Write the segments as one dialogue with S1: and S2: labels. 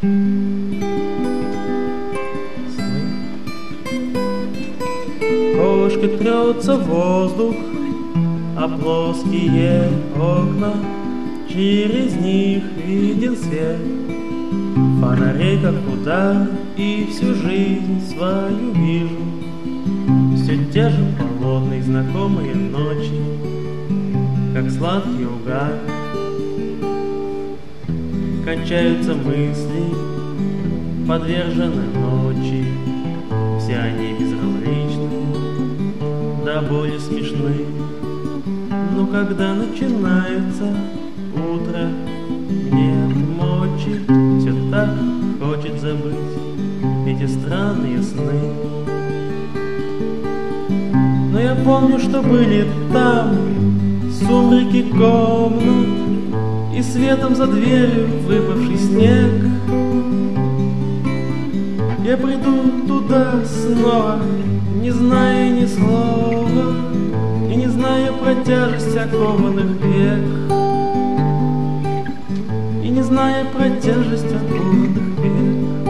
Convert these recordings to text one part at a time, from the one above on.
S1: Кошка трется в воздух, а плоские окна, через них виден свет фонарей, как удар, и всю жизнь свою вижу. Все те же холодные знакомые ночи, как сладкий угар. Кончаются мысли, подвержены ночи, все они безразличны, до боли смешны. Но когда начинается утро, нет мочи, все так хочет забыть эти странные сны. Но я помню, что были там сумерки комнат и светом за дверью выпавший снег. Я приду туда снова, не зная ни слова и не зная про тяжесть окованных век, и не зная про тяжесть окованных век.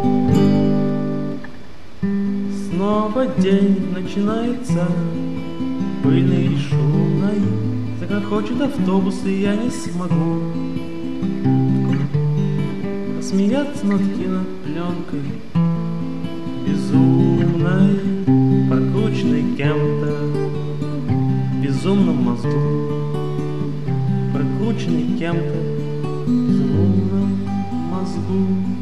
S1: Снова день начинается, пыльный и шумный, загрохочет автобус, и я не смогу смеяться над кинопленкой безумной, прокрученной кем-то в безумном мозгу, прокрученной кем-то в безумном мозгу.